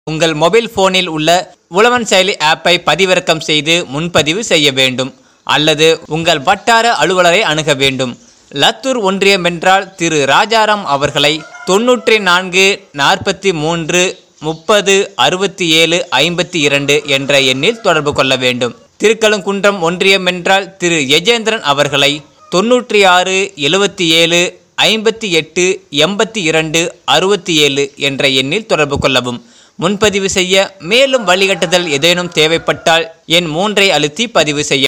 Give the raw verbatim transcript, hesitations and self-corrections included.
உங்கள் மொபைல் போனில் உள்ள உழவன் செயலி ஆப்பை பதிவிறக்கம் செய்து முன்பதிவு செய்ய வேண்டும் அல்லது உங்கள் வட்டார அலுவலரை அணுக வேண்டும். லத்தூர் ஒன்றியம் என்றால் திரு ராஜாராம் அவர்களை தொன்னூற்றி நான்கு நாற்பத்தி மூன்று முப்பது அறுபத்தி ஏழு ஐம்பத்தி இரண்டு என்ற எண்ணில் தொடர்பு கொள்ள வேண்டும். திருக்கழுக்குன்றம் ஒன்றியம் என்றால் திரு யஜேந்திரன் அவர்களை தொன்னூற்றி ஆறு எழுபத்தி ஏழு ஐம்பத்தி எட்டு எண்பத்தி இரண்டு அறுபத்தி ஏழு என்ற எண்ணில் தொடர்பு கொள்ளவும். முன்பதிவு செய்ய மேலும் வழிகாட்டுதல் ஏதேனும் தேவைப்பட்டால் எண் மூன்றை அழுத்தி பதிவு செய்ய